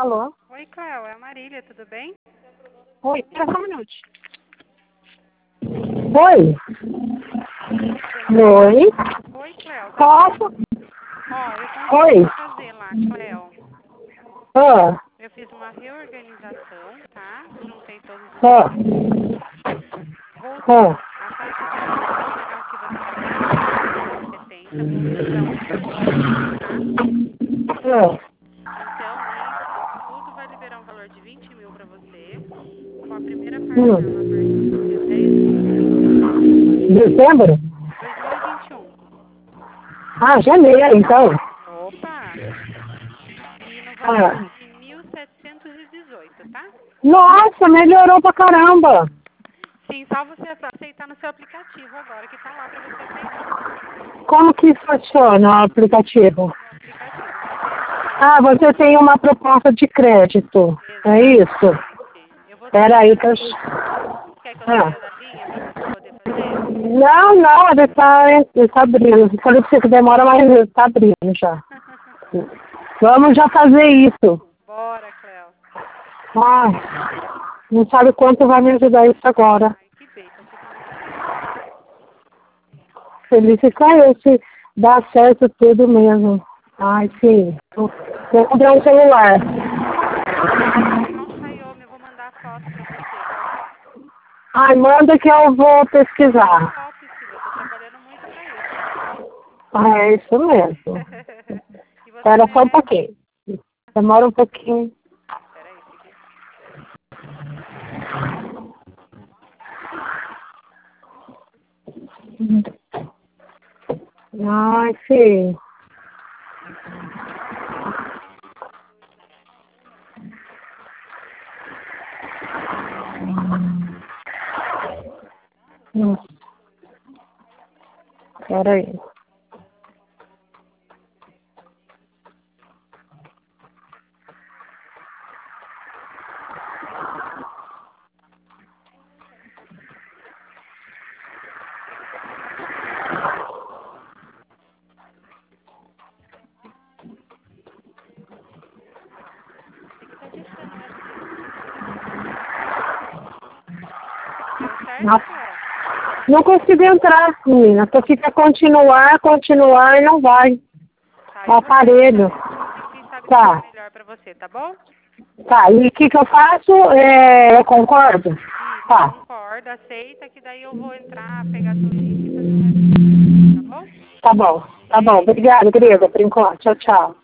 Alô? Oi, Cléo, é a Marília, tudo bem? Oi, espera só um minuto. Oi? Oi? Oi, Cléo, tá bom? Posso? Ó, eu Oi? consegui fazer lá, Cléo. Ah, Eu fiz uma reorganização, tá? Juntei todos os ah, documentos. Voltei ah, a site de novo para pegar o que você estava devendo, que era 170. Voltei para onde você tinha, tá? ah. Então, isso tudo vai liberar um valor de 20 mil para você, com a primeira parcela a Hum. partir do dia 10 de dezembro Dezembro? de 2021. Ah, janeiro, então. Opa! E no valor Ah. de 1.718, tá? Nossa, melhorou pra caramba. Sim, só você aceitar no seu aplicativo agora, que tá lá para você aceitar. Como que funciona o aplicativo? No aplicativo, você entra lá em Ah, você tem uma proposta de crédito. É isso? Exatamente. Eu vou sair Peraí da que eu... linha. Quer que eu Ah. saia da linha para você poder fazer? Não, não, ele tá abrindo. Eu falei pra você que demora, mas ele tá abrindo já. Vamos já fazer isso. Bora, Cléo. Ai, não sabe quanto vai me ajudar isso agora. Ai, que bem, eu fico muito feliz. Feliz fica eu se dá certo tudo mesmo. Ai, sim. Vou comprar um celular. Vou comprar um Xiaomi, eu vou mandar a foto para você. Qual que é? Ai, manda que eu vou Tira pesquisar. foto, filha. Eu tô trabalhando muito para isso. Ah, é isso mesmo. E você Espera só um merece. pouquinho. Demora um pouquinho. Peraí, fica aí. Ai, sim. Espera aí. Você que tá ditando, eu acho que deu certo, Nossa, Cléo? não consigo entrar, menina. Só fica continuar, continuar e não vai. Tá, O eu vou sair da aparelho. linha e quem sabe fica Tá, melhor para você, tá bom? tá. E o que eu faço? Eu concordo? Isso, Tá, concorda, aceita, que daí eu vou entrar, pegar seu link e fazer o resto pra você, tá bom? tá bom. Tá bom. Beijo, Obrigada, querida, tchau. por enquanto. Tchau, tchau.